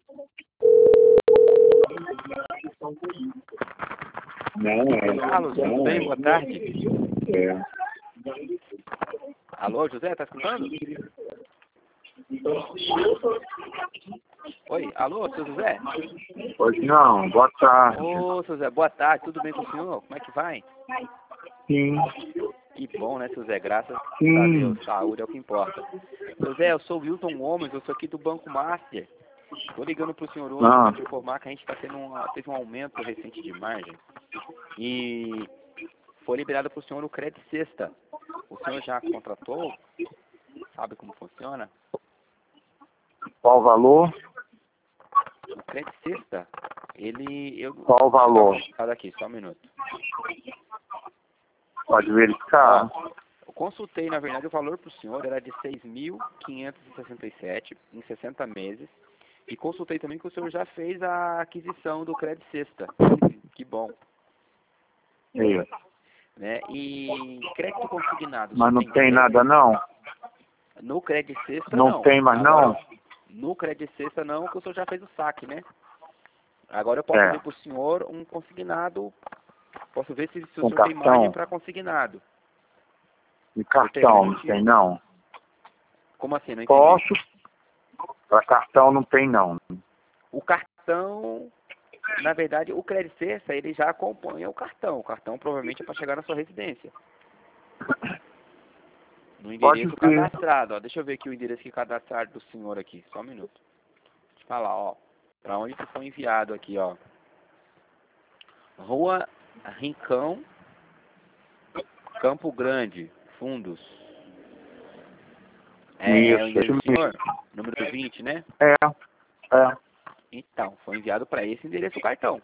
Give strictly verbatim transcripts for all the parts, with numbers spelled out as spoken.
Não, é. Alô, tudo bem? Boa tarde. É. Alô, José, tá escutando? Oi, alô, seu José? Pois não, boa tarde. Ô, seu José, boa tarde, tudo bem com o senhor? Como é que vai? Sim, Que bom, né, seu José? Graças a sim. Deus, saúde é o que importa. Seu José, eu sou o Wilton Gomes, eu sou aqui do Banco Master. Tô ligando pro senhor hoje Ah. para te informar que a gente tá tendo um, teve um aumento recente de margem e foi liberado pro senhor o Crédito Sexta. O senhor já contratou? Sabe como funciona? Qual o valor? O Crédito Sexta, ele... Eu, Qual o valor? Deixa aqui, só um minuto. Pode verificar. Ó, eu consultei, na verdade, o valor para o senhor era de seis mil quinhentos e sessenta e sete em sessenta meses. E consultei também que o senhor já fez a aquisição do Crédito Sexta. Que bom. Isso. Né? E crédito consignado. Mas não você tem interesse? nada não? No Crédito Sexta, Não não. tem mais Agora, não? no Crédito Sexta, não, porque o senhor já fez o saque, né? Agora eu posso É. ver para o senhor um consignado. Posso ver se, se o Com senhor tem margem cartão? para consignado. E cartão não tem não? Como assim? Não entendi. Posso? Para cartão não tem não. O cartão, na verdade, o Crédito Sexta, ele já acompanha o cartão. O cartão provavelmente é para chegar na sua residência. No endereço Pode ver. cadastrado, ó. Deixa eu ver aqui o endereço que cadastrado do senhor aqui. Só um minuto. Deixa eu falar, ó. Para onde que foi enviado aqui, ó. Rua Rincão, Campo Grande, Fundos. É, é o Isso, endereço do isso senhor? Número vinte, né? É, é. Então, foi enviado para esse endereço o cartão.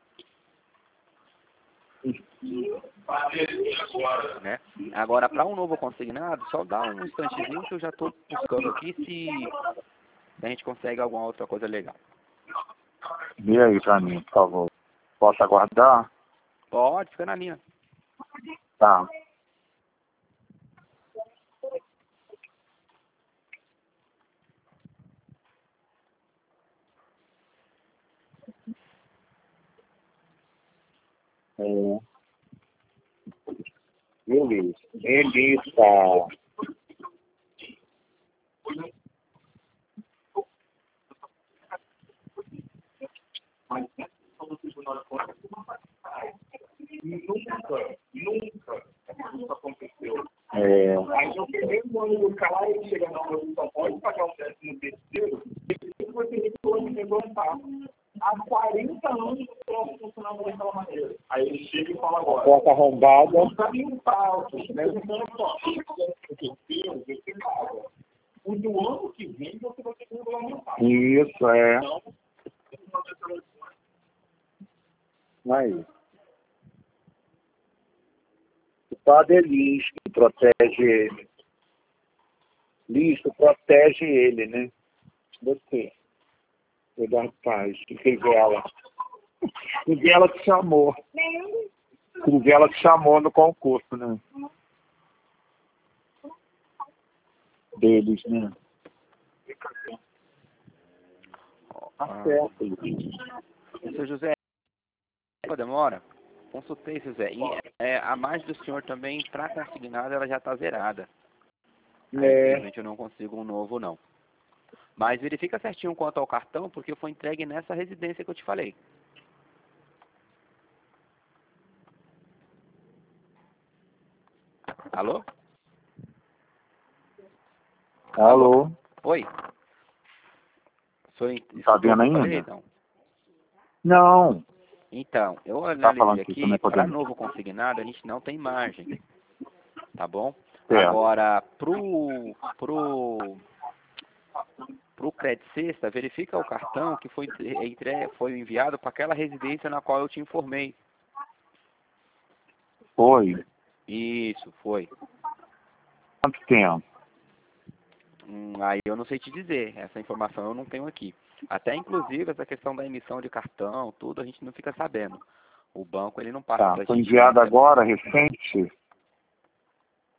Né? Agora, para um novo consignado, só dá um instantezinho que eu já estou buscando aqui se a gente consegue alguma outra coisa legal. Vê aí pra mim, por favor. Posso aguardar? Pode, fica na linha. Tá. É. Beleza. Beleza. Nunca, nunca isso aconteceu. É. Aí no primeiro ano do cara, ele chega na hora do só pode pagar o décimo terceiro, ele vai ter que levantar. Há quarenta anos o troço funcionava daquela maneira. Aí ele chega e fala agora. Porta arrombada. Não tá nem falso, né? Então, só, o que eu você paga. O do ano que vem você vai ter que regulamentar. Isso, é. Aí. O padre é lixo, protege ele. Lixo protege ele, né? Você. Vou dar paz. Crivella. Crivella te chamou. Crivella te chamou no concurso, né? Deles, né? Tá certo. Seu José, qual demora? Consultei, seu José. E é, a margem do senhor também, para consignado, ela já está zerada. Aí, É. infelizmente, eu não consigo um novo, não. Mas verifica certinho quanto ao cartão, porque foi entregue nessa residência que eu te falei. Alô? Alô? Oi? O senhor Tá escutou vendo o que eu ainda? falei, então? Não. Então, eu Tá falando analisei que aqui, também para podemos. novo consignado, a gente não tem margem. Tá bom? Certo. Agora, pro, pro, pro Crédito Sexta, verifica o cartão que foi, entre, foi enviado para aquela residência na qual eu te informei. Foi. Isso, foi. Quanto tempo? Hum, aí eu não sei te dizer, essa informação eu não tenho aqui. Até inclusive essa questão da emissão de cartão, tudo a gente não fica sabendo. O banco ele não passa Tá. pra Foi gente. enviado Né? agora, recente?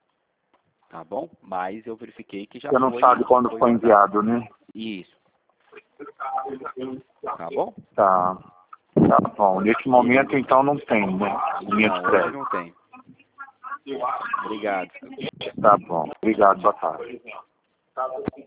Tá bom? Mas eu verifiquei que já Você não foi. sabe quando foi foi mandado. enviado, né? Isso. Tá bom? Tá. Tá bom. Nesse momento, então, não tem, né? Linha de Não, hoje crédito. não tem. Obrigado. Tá bom. Obrigado. Boa tarde.